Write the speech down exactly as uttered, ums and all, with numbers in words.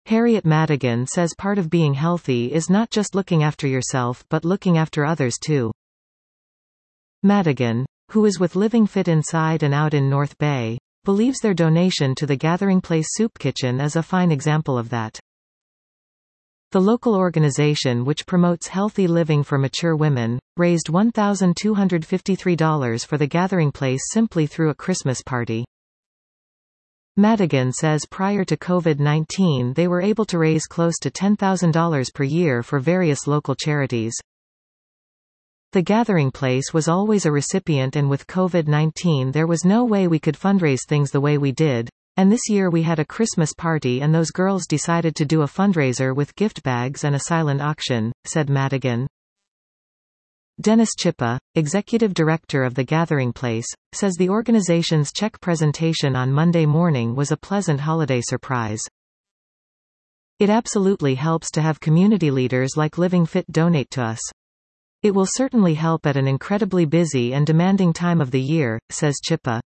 Harriet Madigan says part of being healthy is not just looking after yourself but looking after others too. Madigan, who is with Living Fit Inside and Out in North Bay, believes their donation to the Gathering Place Soup Kitchen is a fine example of that. The local organization, which promotes healthy living for mature women, raised one thousand two hundred fifty-three dollars for the Gathering Place simply through a Christmas party. Madigan says prior to COVID nineteen they were able to raise close to ten thousand dollars per year for various local charities. The Gathering Place was always a recipient, and with COVID nineteen there was no way we could fundraise things the way we did. And this year we had a Christmas party and those girls decided to do a fundraiser with gift bags and a silent auction, said Madigan. Dennis Chippa, executive director of the Gathering Place, says the organization's check presentation on Monday morning was a pleasant holiday surprise. It absolutely helps to have community leaders like Living Fit donate to us. It will certainly help at an incredibly busy and demanding time of the year, says Chippa.